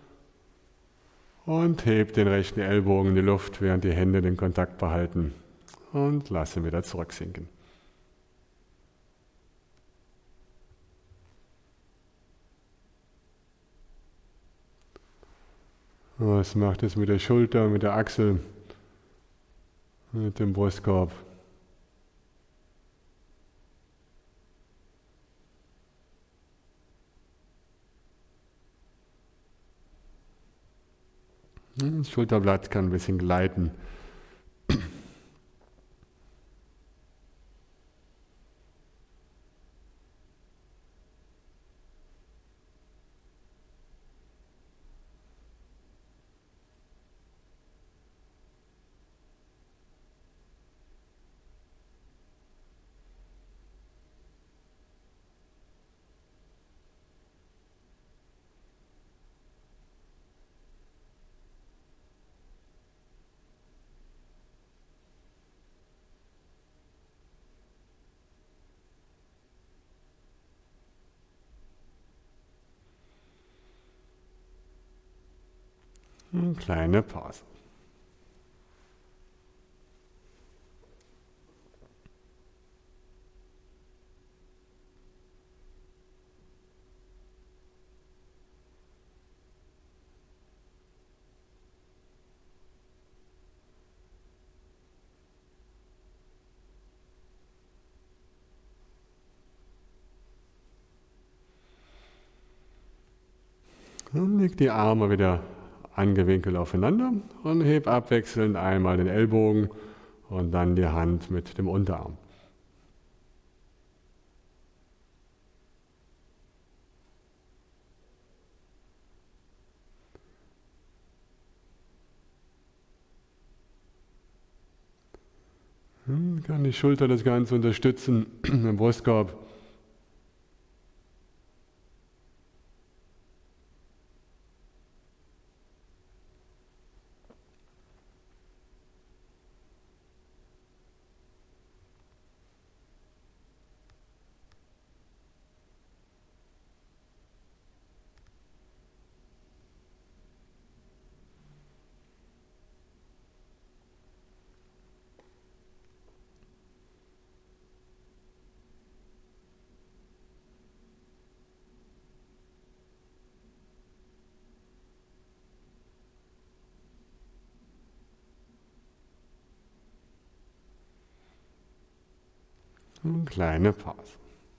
und heb den rechten Ellbogen in die Luft, während die Hände den Kontakt behalten. Und lasse wieder zurücksinken. Was macht es mit der Schulter, mit der Achsel, mit dem Brustkorb? Das Schulterblatt kann ein bisschen gleiten. Eine kleine Pause. Und leg die Arme wieder angewinkelt aufeinander und heb abwechselnd einmal den Ellbogen und dann die Hand mit dem Unterarm. Kann die Schulter das Ganze unterstützen, im Brustkorb. Eine kleine Pause.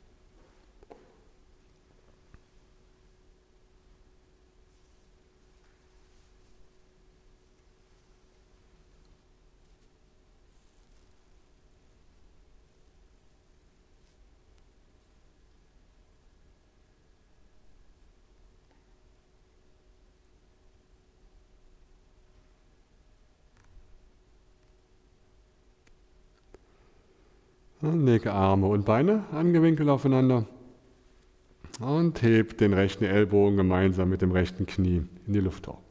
Und leg Arme und Beine angewinkelt aufeinander und heb den rechten Ellbogen gemeinsam mit dem rechten Knie in die Luft hoch.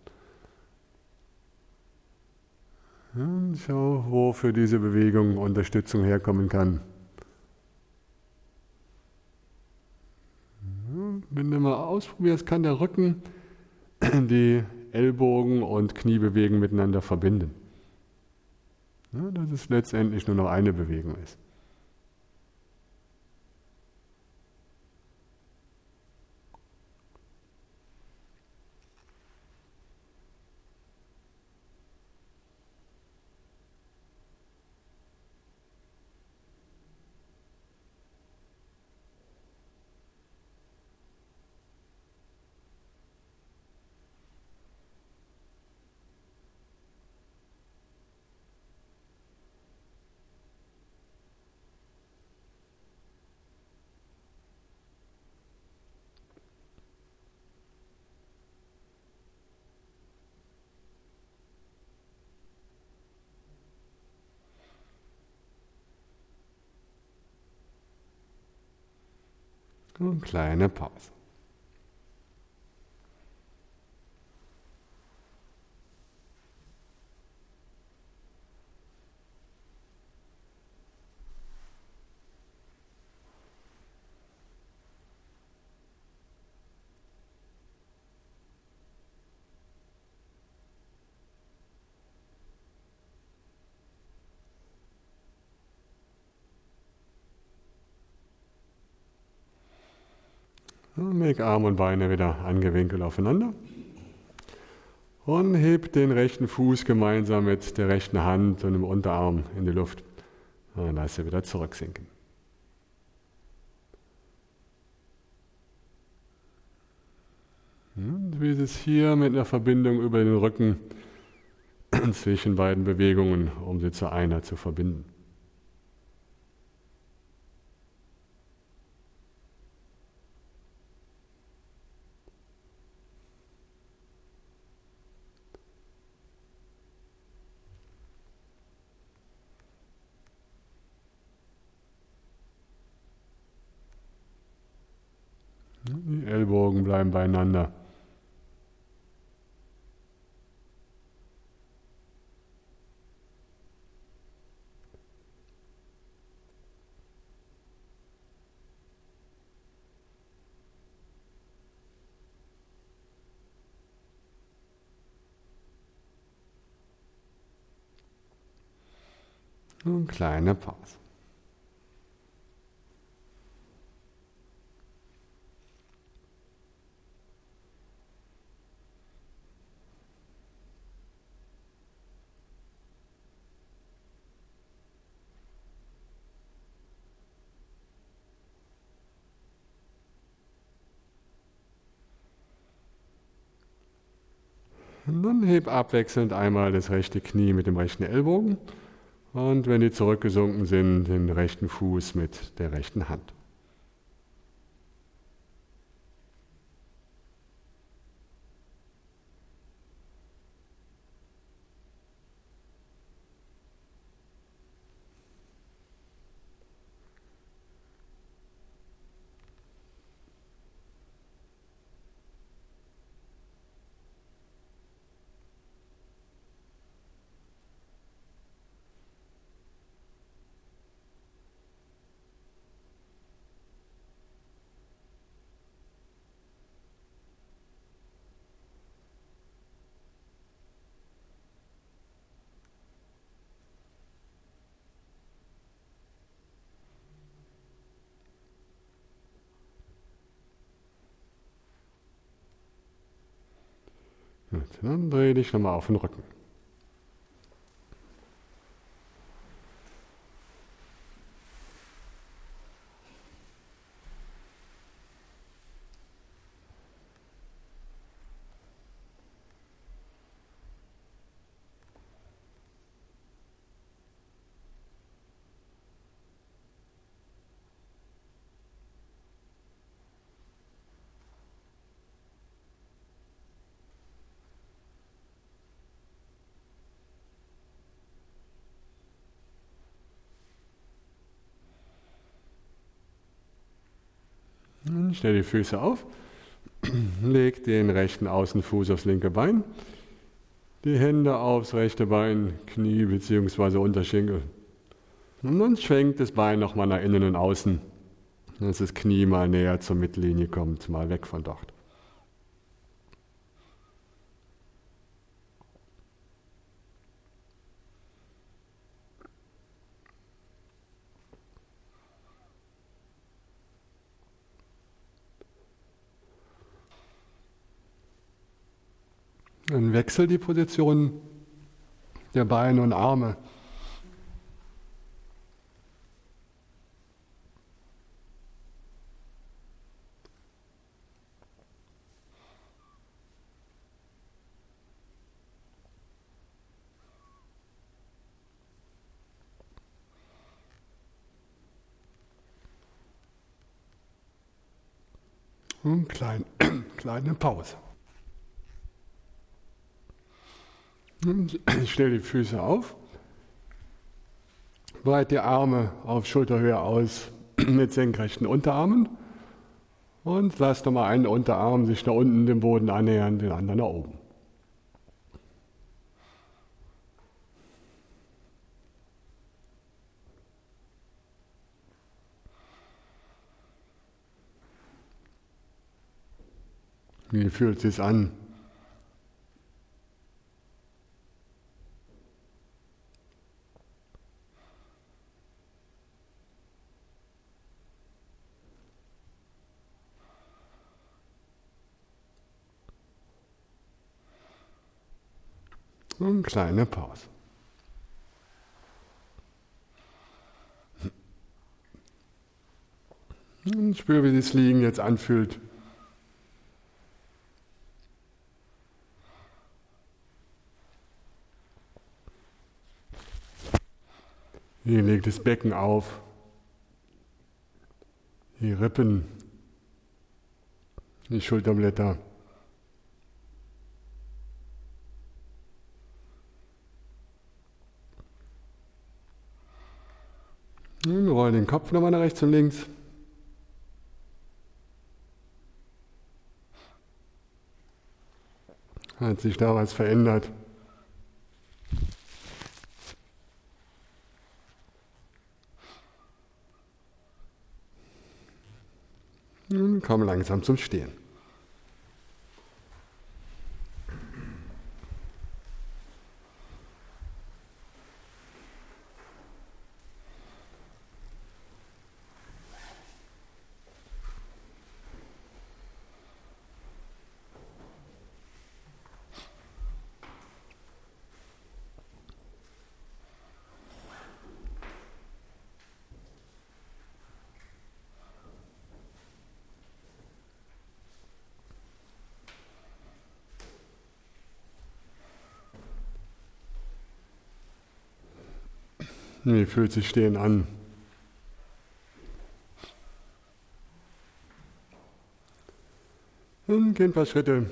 Und schau, wo für diese Bewegung Unterstützung herkommen kann. Wenn du mal ausprobierst, kann der Rücken die Ellbogen und Kniebewegungen miteinander verbinden. Ja, dass es letztendlich nur noch eine Bewegung ist. Und kleine Pause. Und leg Arme und Beine wieder angewinkelt aufeinander. Und heb den rechten Fuß gemeinsam mit der rechten Hand und dem Unterarm in die Luft. Und lass sie wieder zurücksinken. Wie ist es hier mit einer Verbindung über den Rücken zwischen beiden Bewegungen, um sie zu einer zu verbinden? Die Ellbogen bleiben beieinander. Und kleine Pause. Und dann heb abwechselnd einmal das rechte Knie mit dem rechten Ellbogen und wenn die zurückgesunken sind, den rechten Fuß mit der rechten Hand. Gut, dann dreh dich nochmal auf den Rücken. Stell die Füße auf, leg den rechten Außenfuß aufs linke Bein, die Hände aufs rechte Bein, Knie bzw. Unterschenkel. Und dann schwenkt das Bein nochmal nach innen und außen, dass das Knie mal näher zur Mittellinie kommt, mal weg von dort. Dann wechsel die Position der Beine und Arme. Und kleine Pause. Ich stelle die Füße auf, breite die Arme auf Schulterhöhe aus mit senkrechten Unterarmen und lass nochmal einen Unterarm sich nach unten dem Boden annähern, den anderen nach oben. Wie fühlt es sich an? Und kleine Pause. Und spür, wie das Liegen jetzt anfühlt. Hier legt das Becken auf. Die Rippen. Die Schulterblätter. Und rollen den Kopf nochmal nach rechts und links. Hat sich da was verändert? Und komm langsam zum Stehen. Wie fühlt sich Stehen an? Und gehen ein paar Schritte.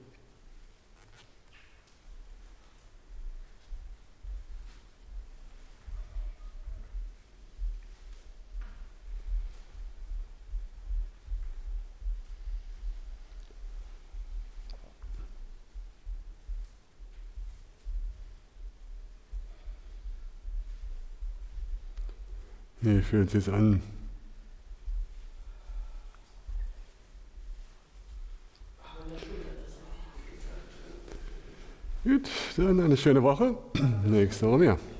Wie fühlt es sich an? Gut, dann eine schöne Woche. Nächste Woche mehr.